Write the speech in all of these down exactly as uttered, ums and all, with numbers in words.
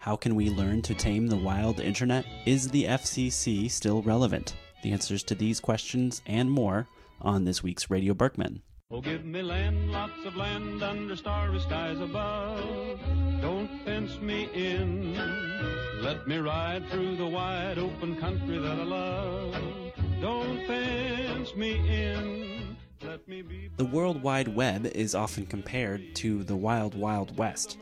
How can we learn to tame the wild internet? Is the F C C still relevant? The answers to these questions and more on this week's Radio Berkman. Oh, give me land, lots of land under starry skies above. Don't fence me in. Let me ride through the wide open country that I love. Don't fence me in. Let me be... The World Wide Web is often compared to the Wild Wild West.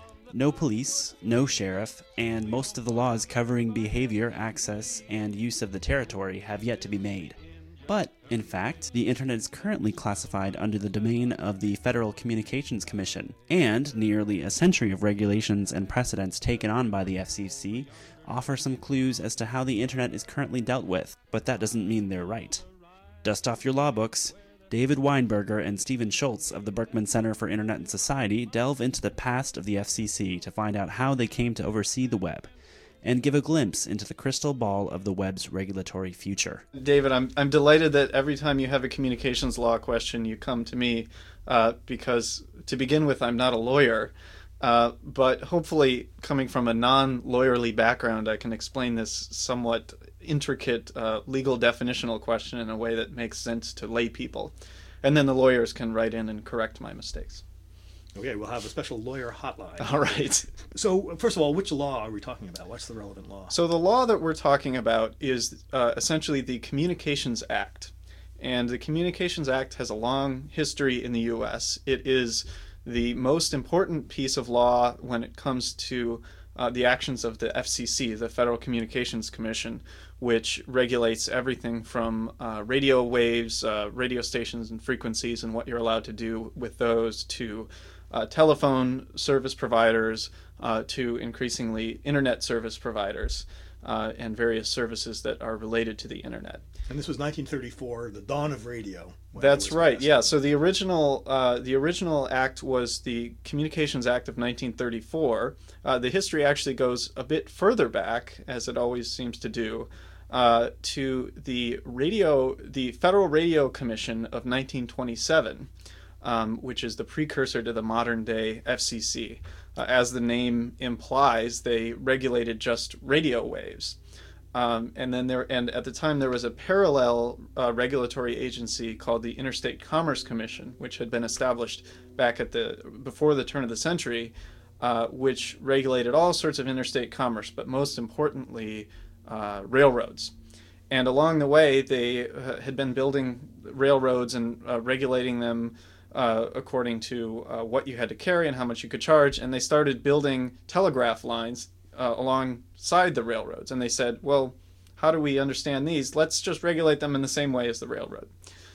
No police, no sheriff, and most of the laws covering behavior, access, and use of the territory have yet to be made. But, in fact, the Internet is currently classified under the domain of the Federal Communications Commission, and nearly a century of regulations and precedents taken on by the F C C offer some clues as to how the Internet is currently dealt with, but that doesn't mean they're right. Dust off your law books. David Weinberger and Stephen Schultz of the Berkman Center for Internet and Society delve into the past of the F C C to find out how they came to oversee the web, and give a glimpse into the crystal ball of the web's regulatory future. David, I'm I'm delighted that every time you have a communications law question, you come to me, uh, because to begin with, I'm not a lawyer, uh, but hopefully coming from a non-lawyerly background, I can explain this somewhat intricate uh, legal definitional question in a way that makes sense to lay people, and then the lawyers can write in and correct my mistakes. Okay, we'll have a special lawyer hotline. All right. So, first of all, which law are we talking about? What's the relevant law? So the law that we're talking about is uh, essentially the Communications Act. And the Communications Act has a long history in the U S. It is the most important piece of law when it comes to uh, the actions of the F C C, the Federal Communications Commission, which regulates everything from uh, radio waves, uh, radio stations and frequencies and what you're allowed to do with those, to Uh, telephone service providers, uh, to increasingly internet service providers, uh, and various services that are related to the internet. And this was nineteen thirty-four, the dawn of radio. That's right. Yeah. So the original uh, the original act was the Communications Act of nineteen thirty-four. Uh, the history actually goes a bit further back, as it always seems to do, uh, to the radio, the Federal Radio Commission of nineteen twenty-seven. Um, which is the precursor to the modern-day F C C. Uh, as the name implies, they regulated just radio waves. Um, and then there, and at the time, there was a parallel uh, regulatory agency called the Interstate Commerce Commission, which had been established back at the before the turn of the century, uh, which regulated all sorts of interstate commerce, but most importantly, uh, railroads. And along the way, they uh, had been building railroads and uh, regulating them Uh, according to uh, what you had to carry and how much you could charge, and they started building telegraph lines uh, alongside the railroads. And they said, well, how do we understand these? Let's just regulate them in the same way as the railroad.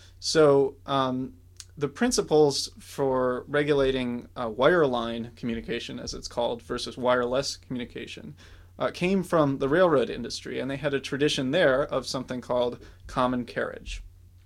So um, the principles for regulating uh, wireline communication, as it's called, versus wireless communication, uh, came from the railroad industry, and they had a tradition there of something called common carriage.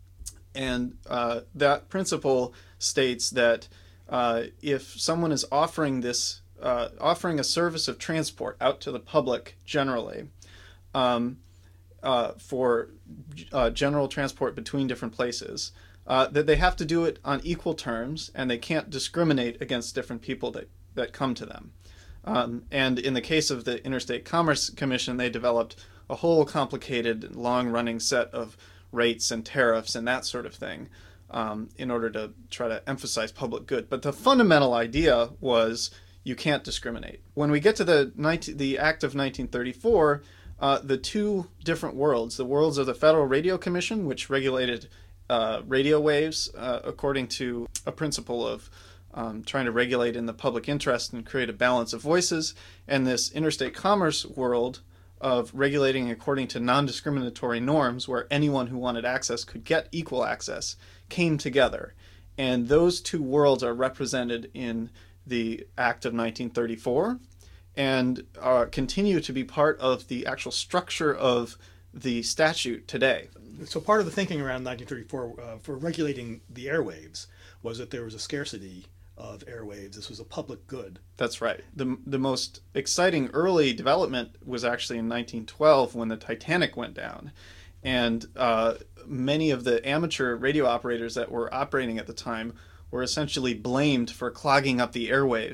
And uh, that principle states that uh, if someone is offering this, uh, offering a service of transport out to the public generally, um, uh, for uh, general transport between different places, uh, that they have to do it on equal terms, and they can't discriminate against different people that, that come to them. Um, and in the case of the Interstate Commerce Commission, they developed a whole complicated, long-running set of rates and tariffs and that sort of thing, um, in order to try to emphasize public good. But the fundamental idea was you can't discriminate. When we get to the nineteen, the Act of nineteen thirty-four, uh, the two different worlds, the worlds of the Federal Radio Commission, which regulated uh, radio waves uh, according to a principle of um, trying to regulate in the public interest and create a balance of voices, and this interstate commerce world of regulating according to non-discriminatory norms where anyone who wanted access could get equal access, came together. And those two worlds are represented in the Act of nineteen thirty-four and uh, continue to be part of the actual structure of the statute today. So part of the thinking around nineteen thirty-four uh, for regulating the airwaves was that there was a scarcity of airwaves. This was a public good. That's right. The the most exciting early development was actually in nineteen twelve when the Titanic went down. And uh, many of the amateur radio operators that were operating at the time were essentially blamed for clogging up the airwaves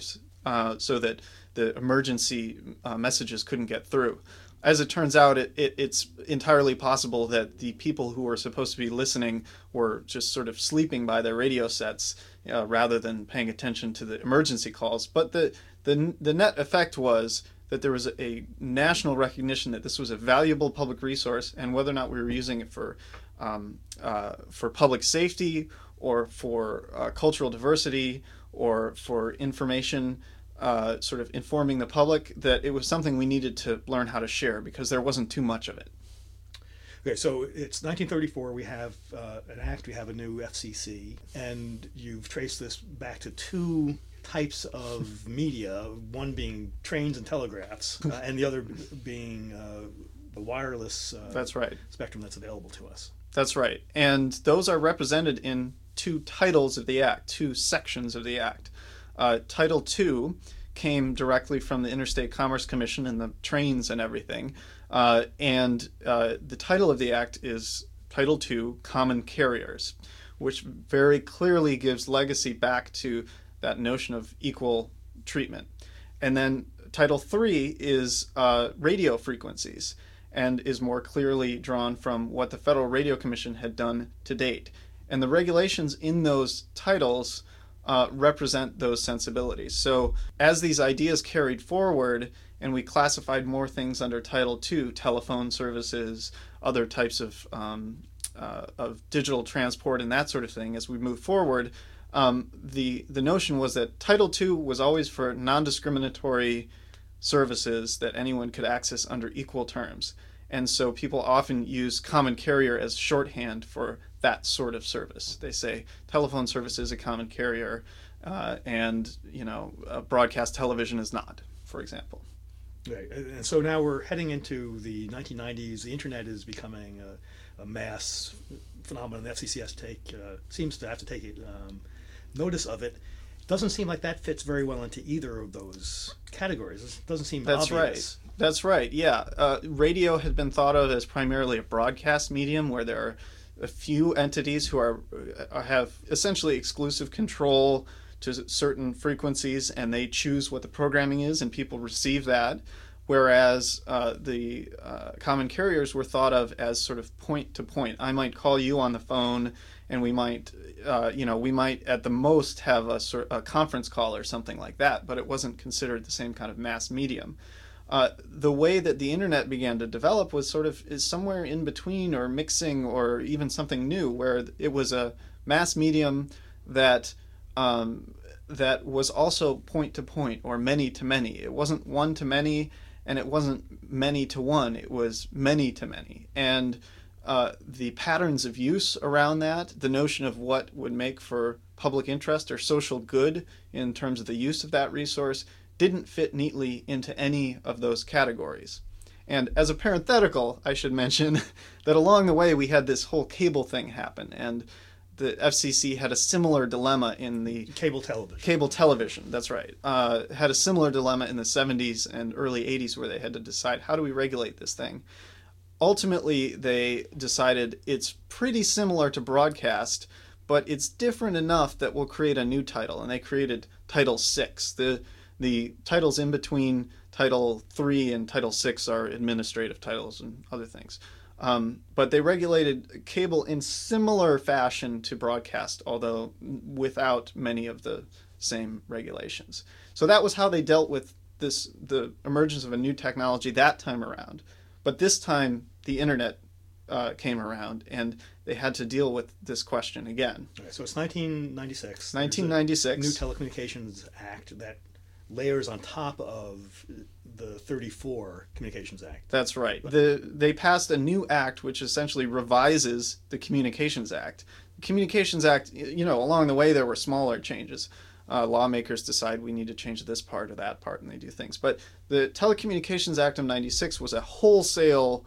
uh, so that the emergency uh, messages couldn't get through. As it turns out, it, it, it's entirely possible that the people who were supposed to be listening were just sort of sleeping by their radio sets uh, rather than paying attention to the emergency calls. But the, the, the net effect was that there was a, a national recognition that this was a valuable public resource, and whether or not we were using it for, um, uh, for public safety or for uh, cultural diversity or for information, Uh, sort of informing the public, that it was something we needed to learn how to share because there wasn't too much of it. Okay, so it's nineteen thirty-four. We have uh, an act. We have a new F C C, and you've traced this back to two types of media. One being trains and telegraphs, uh, and the other being uh, the wireless. Uh, That's right. Spectrum that's available to us. That's right, and those are represented in two titles of the act, two sections of the act. Uh, Title two came directly from the Interstate Commerce Commission and the trains and everything. Uh, and uh, the title of the act is Title two, Common Carriers, which very clearly gives legacy back to that notion of equal treatment. And then Title three is uh, radio frequencies and is more clearly drawn from what the Federal Radio Commission had done to date. And the regulations in those titles Uh, represent those sensibilities. So as these ideas carried forward and we classified more things under Title two, telephone services, other types of um, uh, of digital transport and that sort of thing, as we move forward, um, the, the notion was that Title two was always for non-discriminatory services that anyone could access under equal terms. And so people often use common carrier as shorthand for that sort of service. They say telephone service is a common carrier, uh, and you know, uh, broadcast television is not, for example. Right. And so now we're heading into the nineteen nineties. The internet is becoming a, a mass phenomenon. The F C C has to take, uh, seems to have to take um, notice of it. Doesn't seem like that fits very well into either of those categories. It doesn't seem That's obvious. right. That's right. Yeah. Uh, radio had been thought of as primarily a broadcast medium where there are a few entities who are uh, have essentially exclusive control to certain frequencies, and they choose what the programming is, and people receive that. Whereas uh, the uh, common carriers were thought of as sort of point to point. I might call you on the phone, and we might, uh, you know, we might at the most have a sort a conference call or something like that. But it wasn't considered the same kind of mass medium. Uh, the way that the internet began to develop was sort of is somewhere in between, or mixing, or even something new, where it was a mass medium that um, that was also point to point or many to many. It wasn't one to many, and it wasn't many to one. It was many to many, and uh, the patterns of use around that, the notion of what would make for public interest or social good in terms of the use of that resource, didn't fit neatly into any of those categories. And as a parenthetical, I should mention that along the way we had this whole cable thing happen, and the F C C had a similar dilemma in the Cable television. Cable television, that's right. Uh, had a similar dilemma in the seventies and early eighties where they had to decide, how do we regulate this thing? Ultimately, they decided it's pretty similar to broadcast, but it's different enough that we'll create a new title, and they created Title six. The The titles in between Title three and Title six are administrative titles and other things. Um, but they regulated cable in similar fashion to broadcast, although without many of the same regulations. So that was how they dealt with this, the emergence of a new technology that time around. But this time, the internet uh, came around, and they had to deal with this question again. Right, so it's nineteen ninety-six. nineteen ninety-six. New Telecommunications Act that layers on top of the thirty-four Communications Act. That's right. The, they passed a new act which essentially revises the Communications Act. The Communications Act, you know, along the way there were smaller changes. Uh, lawmakers decide we need to change this part or that part, and they do things. But the Telecommunications Act of ninety-six was a wholesale,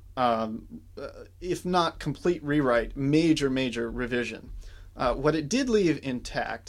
um, uh, if not complete rewrite, major, major revision. Uh, what it did leave intact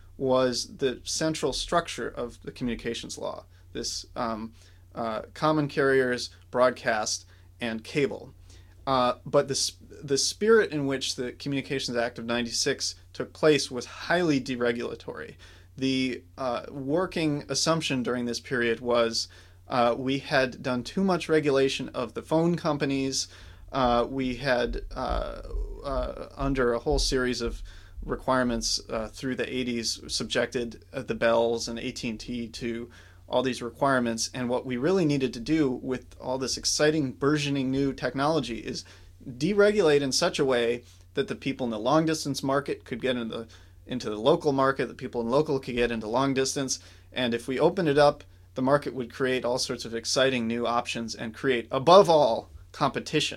was the central structure of the communications law, this um, uh, common carriers, broadcast, and cable. Uh, but the, the spirit in which the Communications Act of ninety-six took place was highly deregulatory. the uh, working assumption during this period was uh, we had done too much regulation of the phone companies. Uh, we had, uh, uh, under a whole series of requirements uh, through the eighties, subjected uh, the Bells and A T and T to all these requirements. And what we really needed to do with all this exciting, burgeoning new technology is deregulate in such a way that the people in the long distance market could get into the, into the local market, the people in local could get into long distance. And if we opened it up, the market would create all sorts of exciting new options and create, above all, competition.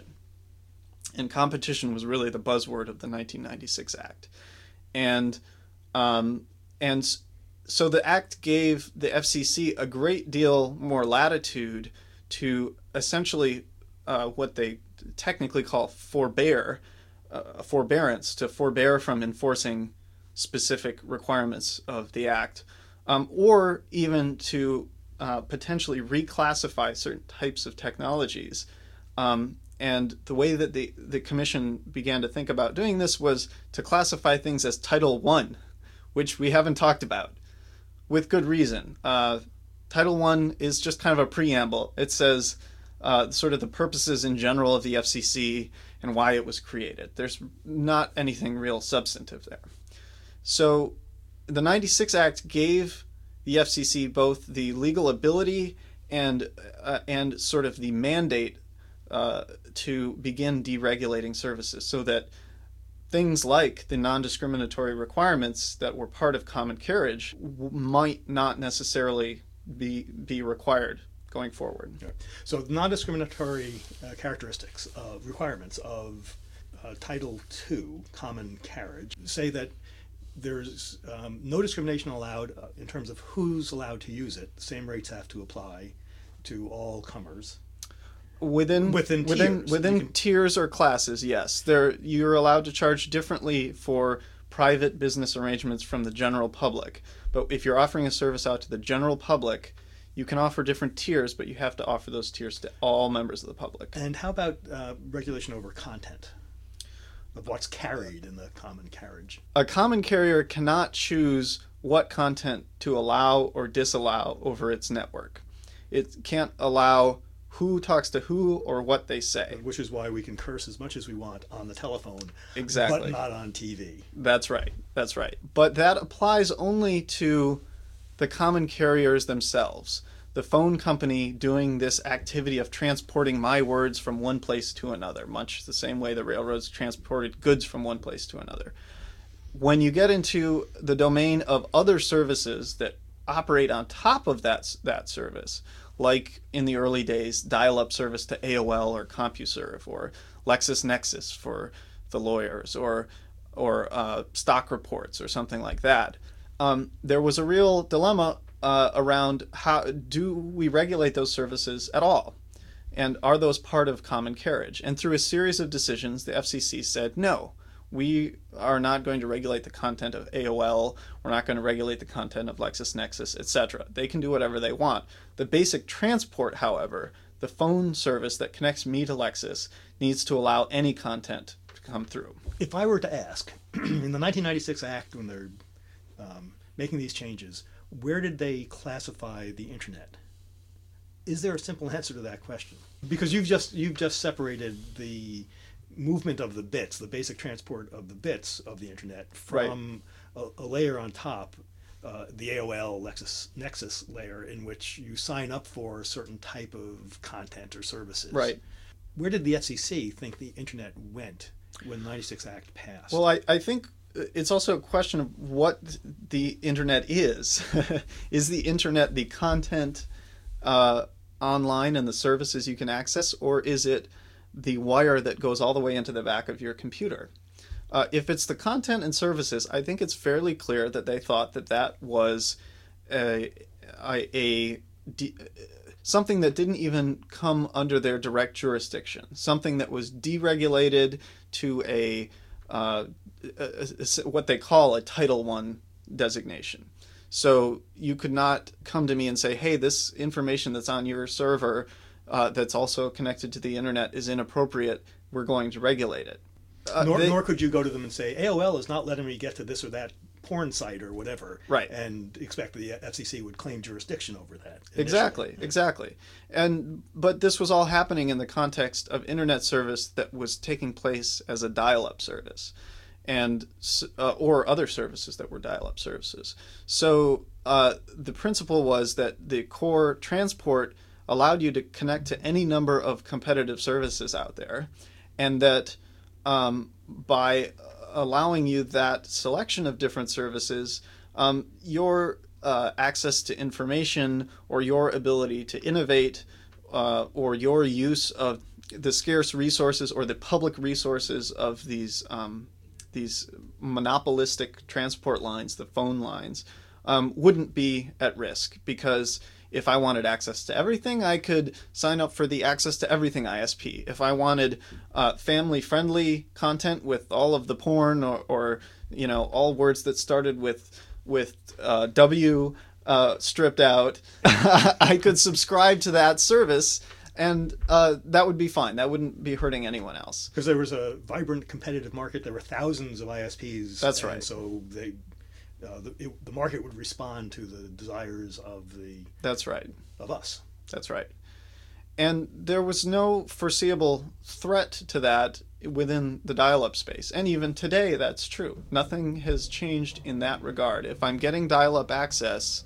And competition was really the buzzword of the nineteen ninety-six Act. And um, and so the Act gave the F C C a great deal more latitude to essentially uh, what they technically call forbear, uh, forbearance, to forbear from enforcing specific requirements of the Act, um, or even to uh, potentially reclassify certain types of technologies. Um, and the way that the, the Commission began to think about doing this was to classify things as Title One, which we haven't talked about, with good reason. Uh, Title One is just kind of a preamble. It says uh, sort of the purposes in general of the F C C and why it was created. There's not anything real substantive there. So the ninety-six Act gave the F C C both the legal ability and uh, and sort of the mandate uh, to begin deregulating services, so that things like the non-discriminatory requirements that were part of common carriage w- might not necessarily be be required going forward. Okay. So non-discriminatory uh, characteristics of requirements of uh, Title Two, common carriage, say that there's um, no discrimination allowed uh, in terms of who's allowed to use it. The same rates have to apply to all comers. Within within within tiers. within can... tiers or classes, yes, there you're allowed to charge differently for private business arrangements from the general public. But if you're offering a service out to the general public, you can offer different tiers, but you have to offer those tiers to all members of the public. And how about uh, regulation over content of what's carried in the common carriage? A common carrier cannot choose what content to allow or disallow over its network. It can't allow who talks to who or what they say. Which is why we can curse as much as we want on the telephone, exactly, but not on T V. That's right. That's right. But that applies only to the common carriers themselves. The phone company doing this activity of transporting my words from one place to another, much the same way the railroads transported goods from one place to another. When you get into the domain of other services that operate on top of that, that service, like in the early days, dial-up service to A O L or CompuServe, or LexisNexis for the lawyers, or or uh, stock reports or something like that, um, there was a real dilemma uh, around how do we regulate those services at all? And are those part of common carriage? And through a series of decisions, the F C C said, no, we are not going to regulate the content of A O L. We're not going to regulate the content of LexisNexis, et cetera. They can do whatever they want. The basic transport, however, the phone service that connects me to Lexis, needs to allow any content to come through. If I were to ask, in the nineteen ninety-six Act, when they're um, making these changes, where did they classify the internet? Is there a simple answer to that question? Because you've just you've just separated the movement of the bits, the basic transport of the bits of the internet, from right. a, a layer on top, uh, the A O L LexisNexis layer, in which you sign up for a certain type of content or services. Right. Where did the F C C think the internet went when the ninety-six Act passed? Well, I, I think it's also a question of what the internet is. Is the internet the content uh, online and the services you can access, or is it the wire that goes all the way into the back of your computer? Uh, if it's the content and services, I think it's fairly clear that they thought that that was a, a, a de- something that didn't even come under their direct jurisdiction, something that was deregulated to a, uh, a, a what they call a Title One designation. So you could not come to me and say, hey, this information that's on your server Uh, that's also connected to the internet is inappropriate, we're going to regulate it. Uh, nor, they, nor could you go to them and say, A O L is not letting me get to this or that porn site or whatever, right, and expect the F C C would claim jurisdiction over that. Initially. Exactly, exactly. And but this was all happening in the context of internet service that was taking place as a dial-up service, and uh, or other services that were dial-up services. So uh, the principle was that the core transport allowed you to connect to any number of competitive services out there, and that um, by allowing you that selection of different services, um, your uh, access to information or your ability to innovate uh, or your use of the scarce resources or the public resources of these um, these monopolistic transport lines, the phone lines, um, wouldn't be at risk, because if I wanted access to everything, I could sign up for the Access to Everything I S P. If I wanted uh, family-friendly content with all of the porn or, or you know, all words that started with with uh, W uh, stripped out, I could subscribe to that service, and uh, that would be fine. That wouldn't be hurting anyone else. Because there was a vibrant competitive market. There were thousands of I S Ps. That's right. And so they... Uh, the, it, the market would respond to the desires of the that's right of us. That's right. And there was no foreseeable threat to that within the dial-up space. And even today, that's true. Nothing has changed in that regard. If I'm getting dial-up access,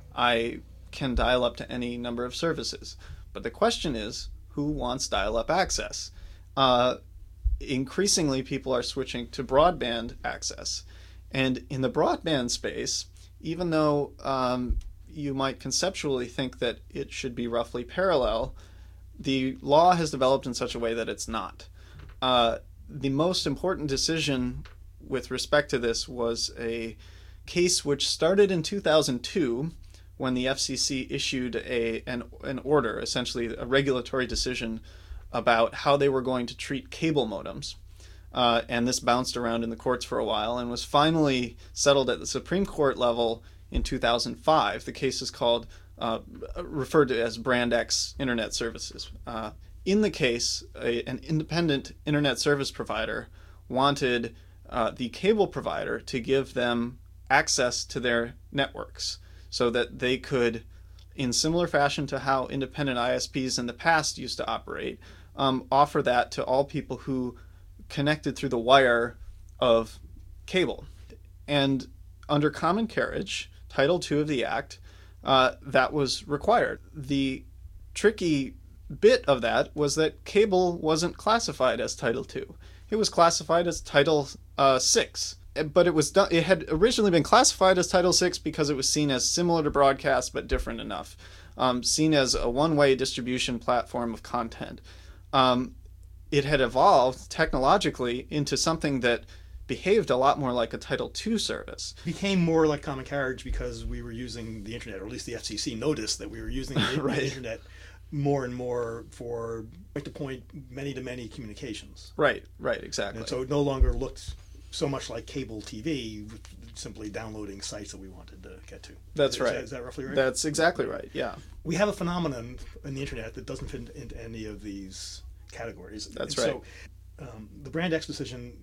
I can dial up to any number of services. But the question is, who wants dial-up access? Uh, increasingly, people are switching to broadband access. And in the broadband space, even though um, you might conceptually think that it should be roughly parallel, the law has developed in such a way that it's not. Uh, the most important decision with respect to this was a case which started in two thousand two, when the F C C issued a an, an order, essentially a regulatory decision, about how they were going to treat cable modems. Uh, and this bounced around in the courts for a while and was finally settled at the Supreme Court level in two thousand five. The case is called, uh, referred to as Brand X Internet Services. Uh, in the case, a, an independent internet service provider wanted uh, the cable provider to give them access to their networks so that they could, in similar fashion to how independent I S Ps in the past used to operate, um, offer that to all people who connected through the wire of cable. And under common carriage, Title two of the Act, uh, that was required. The tricky bit of that was that cable wasn't classified as Title two. It was classified as Title uh, six. But it was done, it had originally been classified as Title six because it was seen as similar to broadcast but different enough, um, seen as a one-way distribution platform of content. Um, it had evolved technologically into something that behaved a lot more like a Title two service. Became more like common carriage because we were using the internet, or at least the F C C noticed that we were using the right. internet more and more for point-to-point, many-to-many communications. Right, right, exactly. And so it no longer looked so much like cable T V, simply downloading sites that we wanted to get to. That's is, right. Is that, is that roughly right? That's exactly right, yeah. We have a phenomenon in the internet that doesn't fit into any of these categories. That's and right. So um, the Brand X decision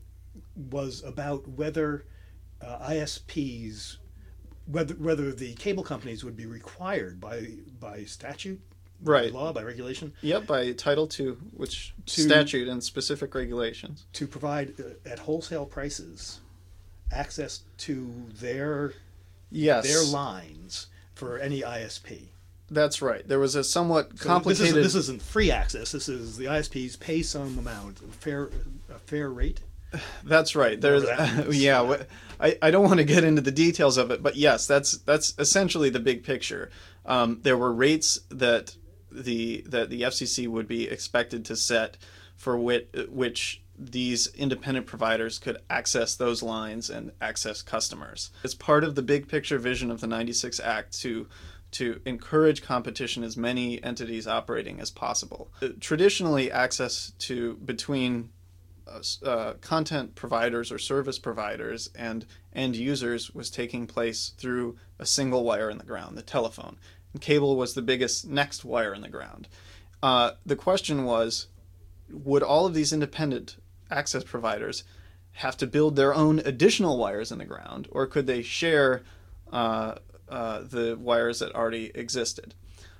was about whether uh, I S Ps, whether whether the cable companies would be required by by statute, right. by law, by regulation. Yep, by Title two, which To- statute and specific regulations. To provide uh, at wholesale prices access to their Yes. their lines for any I S P. That's right. There was a somewhat So complicated... This, is, this isn't free access. This is the I S Ps pay some amount, a fair a fair rate. That's right. There's, Whatever that means. yeah. wh- I, I don't want to get into the details of it, but yes, that's that's essentially the big picture. Um, there were rates that the that the F C C would be expected to set for which, which these independent providers could access those lines and access customers. It's part of the big picture vision of the ninety-six Act to to encourage competition as many entities operating as possible. Uh, Traditionally, access to between uh, uh, content providers or service providers and end users was taking place through a single wire in the ground, the telephone. And cable was the biggest next wire in the ground. Uh, the question was, would all of these independent access providers have to build their own additional wires in the ground, or could they share uh, uh, the wires that already existed?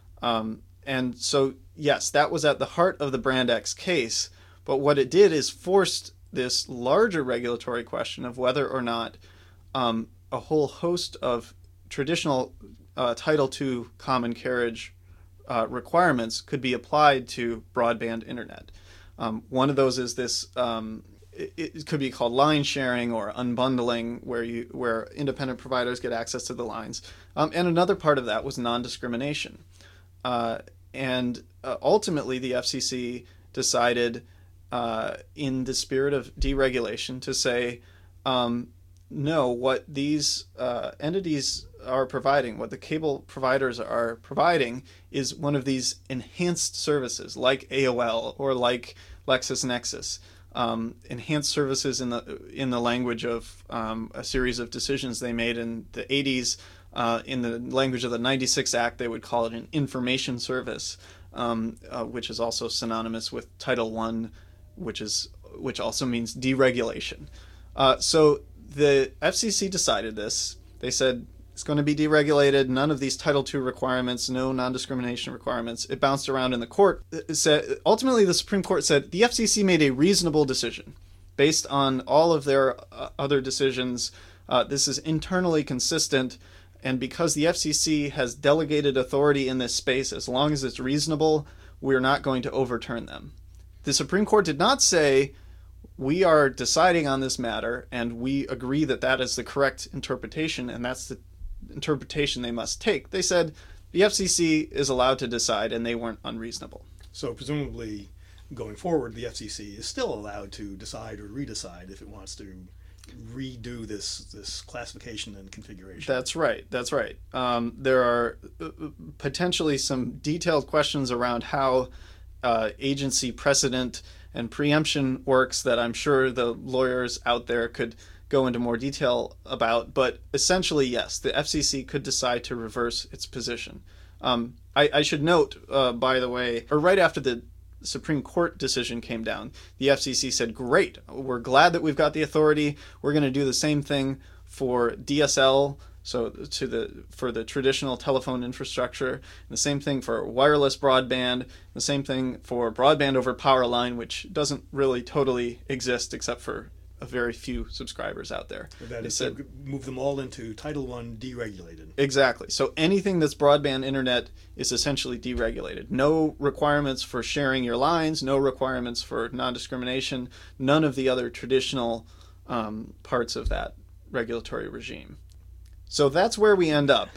Um, and so, yes, that was at the heart of the Brand X case. But what it did is forced this larger regulatory question of whether or not um, a whole host of traditional uh, Title two common carriage uh, requirements could be applied to broadband internet. Um, one of those is this, um, it, it could be called line sharing or unbundling, where you where independent providers get access to the lines. Um, and another part of that was non-discrimination. Uh, and uh, ultimately, the F C C decided, uh, in the spirit of deregulation, to say, um, no, what these uh, entities are providing, what the cable providers are providing, is one of these enhanced services like A O L or like LexisNexis. Um, enhanced services in the in the language of um, a series of decisions they made in the eighties. Uh, in the language of the ninety-six Act, they would call it an information service, um, uh, which is also synonymous with Title one, which is which also means deregulation. Uh, so the F C C decided this. They said it's going to be deregulated. None of these Title two requirements, no non-discrimination requirements. It bounced around in the court. It said, ultimately, the Supreme Court said the F C C made a reasonable decision based on all of their uh, other decisions. Uh, this is internally consistent. And because the F C C has delegated authority in this space, as long as it's reasonable, we're not going to overturn them. The Supreme Court did not say, we are deciding on this matter, and we agree that that is the correct interpretation, and that's the interpretation they must take. They said the F C C is allowed to decide, and they weren't unreasonable. So presumably, going forward, the F C C is still allowed to decide or redecide if it wants to redo this this classification and configuration. That's right. That's right. Um, there are potentially some detailed questions around how uh, agency precedent and preemption works that I'm sure the lawyers out there could go into more detail about. But essentially, yes, the F C C could decide to reverse its position. Um, I, I should note, uh, by the way, or right after the Supreme Court decision came down, the F C C said, great, we're glad that we've got the authority. We're going to do the same thing for D S L, so to the for the traditional telephone infrastructure, and the same thing for wireless broadband, the same thing for broadband over power line, which doesn't really totally exist except for a very few subscribers out there. That is, said, move them all into Title one deregulated. Exactly. So anything that's broadband internet is essentially deregulated. No requirements for sharing your lines, no requirements for non-discrimination, none of the other traditional um, parts of that regulatory regime. So that's where we end up.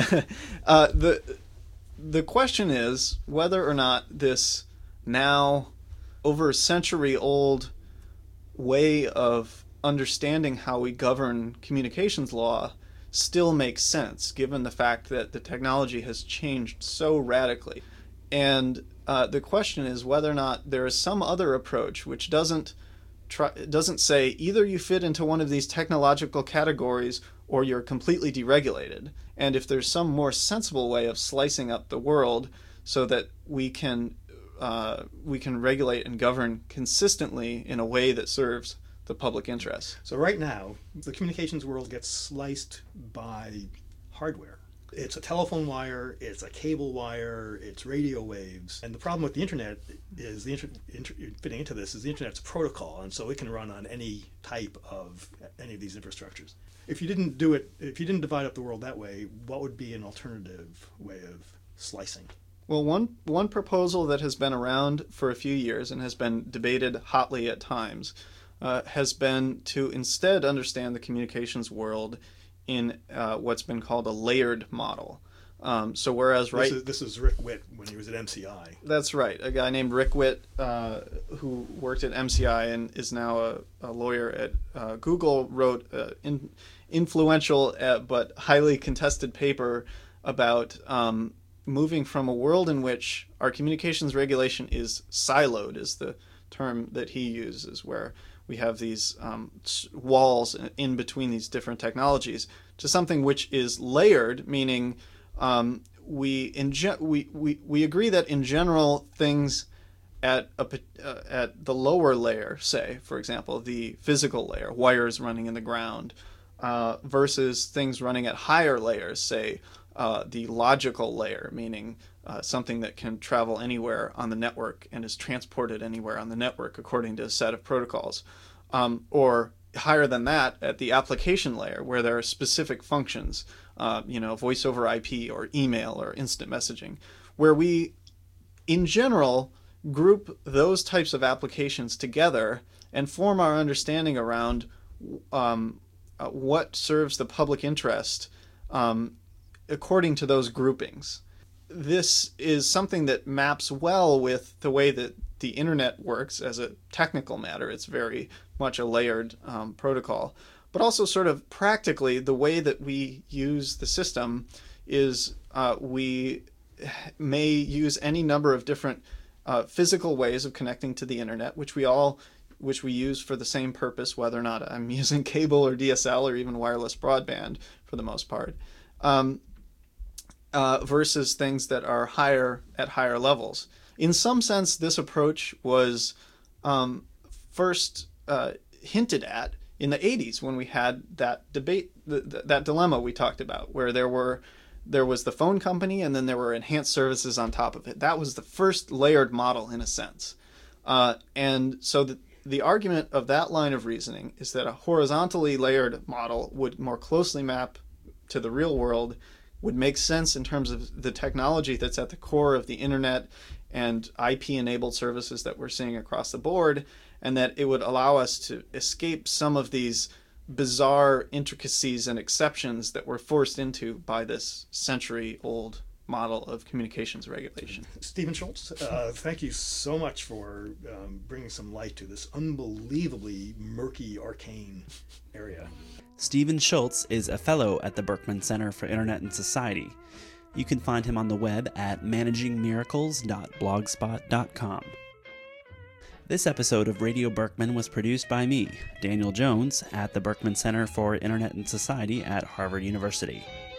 uh, the the question is whether or not this now over a century old way of understanding how we govern communications law still makes sense, given the fact that the technology has changed so radically. And uh, the question is whether or not there is some other approach which doesn't try, doesn't say either you fit into one of these technological categories or you're completely deregulated. And if there's some more sensible way of slicing up the world so that we can Uh, we can regulate and govern consistently in a way that serves the public interest. So right now, the communications world gets sliced by hardware. It's a telephone wire, it's a cable wire, it's radio waves. And the problem with the internet is, the inter- inter- fitting into this, is the internet's a protocol, and so it can run on any type of any of these infrastructures. If you didn't do it, if you didn't divide up the world that way, what would be an alternative way of slicing? Well, one one proposal that has been around for a few years and has been debated hotly at times uh, has been to instead understand the communications world in uh, what's been called a layered model. Um, so whereas right, this is, this is Rick Witt when he was at M C I. That's right, a guy named Rick Witt uh, who worked at M C I and is now a, a lawyer at uh, Google, wrote an influential uh, but highly contested paper about Um, moving from a world in which our communications regulation is siloed, is the term that he uses, where we have these um, walls in between these different technologies, to something which is layered, meaning um, we, in ge- we, we, we agree that in general things at a, uh, at the lower layer, say, for example, the physical layer, wires running in the ground, uh, versus things running at higher layers, say, uh, the logical layer, meaning uh, something that can travel anywhere on the network and is transported anywhere on the network according to a set of protocols. Um, or higher than that at the application layer, where there are specific functions, uh, you know, voice over I P or email or instant messaging, where we, in general, group those types of applications together and form our understanding around um, uh, what serves the public interest um, according to those groupings. This is something that maps well with the way that the internet works as a technical matter. It's very much a layered um, protocol, but also sort of practically the way that we use the system is uh, we may use any number of different uh, physical ways of connecting to the internet, which we all which we use for the same purpose, whether or not I'm using cable or D S L or even wireless broadband for the most part, um, uh, versus things that are higher at higher levels. In some sense, this approach was um, first uh, hinted at in the eighties when we had that debate, th- th- that dilemma we talked about, where there were there was the phone company and then there were enhanced services on top of it. That was the first layered model in a sense. Uh, and so the, the argument of that line of reasoning is that a horizontally layered model would more closely map to the real world, would make sense in terms of the technology that's at the core of the internet and I P-enabled services that we're seeing across the board, and that it would allow us to escape some of these bizarre intricacies and exceptions that we're forced into by this century-old model of communications regulation. Stephen Schultz, uh, thank you so much for um, bringing some light to this unbelievably murky, arcane area. Stephen Schultz is a fellow at the Berkman Center for Internet and Society. You can find him on the web at managing miracles dot blogspot dot com. This episode of Radio Berkman was produced by me, Daniel Jones, at the Berkman Center for Internet and Society at Harvard University.